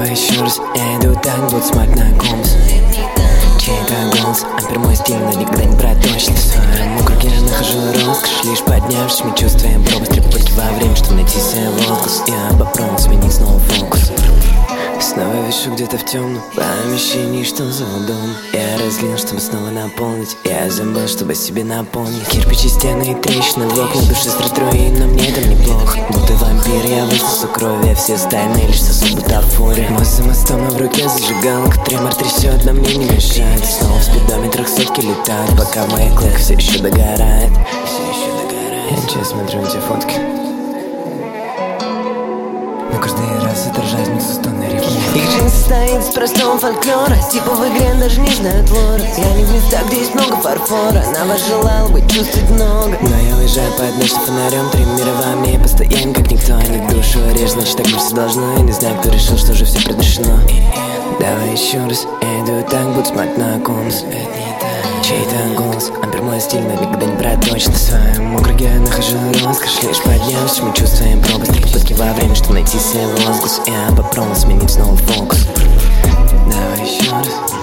Давай еще раз, я иду так, будто смотреть на компас. Чей-то голос, ампер мой стиль, но никогда не про точно. В своем округе я нахожу роскошь, лишь поднявшись, мы чувствуем пропасть. Три попытки во время, чтобы найти свой возглас. Я попробовал сменить снова фокус. Снова вишу где-то в темном помещении, что за дом. Я разлил, чтобы снова наполнить. Я забыл, чтобы себе напомнить. Кирпичи, стены и трещины в окна, души струи, но мне там неплохо. Будто вампир, я высосу крови, а все остальные лишь сосут бутафория. Мост за мостом, а в руке зажигалка. Тремор трясет, но мне не мешает. Снова в спидометрах сотки летают, пока моя клетка все еще догорает. Я сейчас смотрю на те фотки, но каждый раз отражаюсь в стоны рифмы. Их жизнь состоит из простого фольклора. Типа в игре даже не знают лора. Я не в местах, где есть много фарфора. На вас желал бы чувствовать много, но я уезжаю под ночным фонарем. Три мира во мне постоянно, как никто, а не душу режь. Значит, так быть все должно. Я не знаю, кто решил, что уже все предрешено. Давай еще раз, я иду так, будто смотреть на компас. Чей-то голос, ампер мой стиль, но никогда не про точно. В своем округе я нахожу роскошь, лишь поднявшись, мы чувствуем пропасть. Три попытки во время, чтобы найти свой возглас. Я попробовал сменить снова фокус. Давай еще раз.